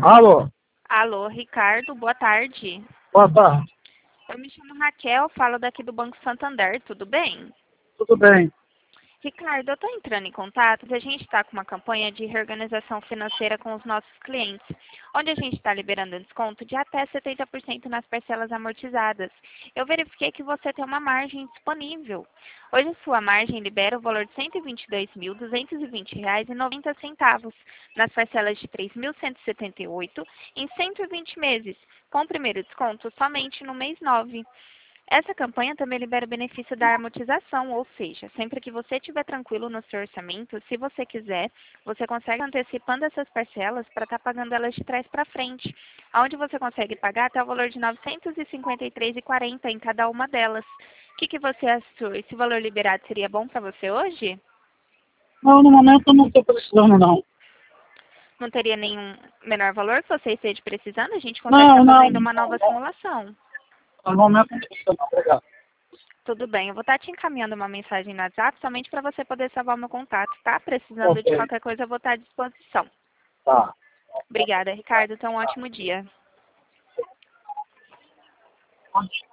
Alô, Alô, Ricardo, boa tarde. boa tarde. Eu me chamo Raquel, falo daqui do Banco Santander, tudo bem? Tudo bem? Ricardo, eu estou entrando em contato porque a gente está com uma campanha de reorganização financeira com os nossos clientes, onde a gente está liberando desconto de até 70% nas parcelas amortizadas. Eu verifiquei que você tem uma margem disponível. Hoje a sua margem libera o valor de R$ 122.220,90 nas parcelas de R$ 3.178 em 120 meses, com o primeiro desconto somente no mês 9. Essa campanha também libera o benefício da amortização, ou seja, sempre que você estiver tranquilo no seu orçamento, se você quiser, você consegue antecipando essas parcelas para estar pagando elas de trás para frente, onde você consegue pagar até o valor de R$ 953,40 em cada uma delas. O que você achou? Esse valor liberado seria bom para você hoje? Não, no momento eu não estou precisando, não. Não teria nenhum menor valor que você esteja precisando? A gente consegue Não, estar não, fazendo uma nova simulação. no momento não estou precisando, não. Obrigado. Tudo bem, eu vou estar te encaminhando uma mensagem no WhatsApp somente para você poder salvar o meu contato, tá? Precisando de Ok, qualquer coisa, eu vou estar à disposição. tá. Obrigada, Ricardo. Tenha um ótimo dia.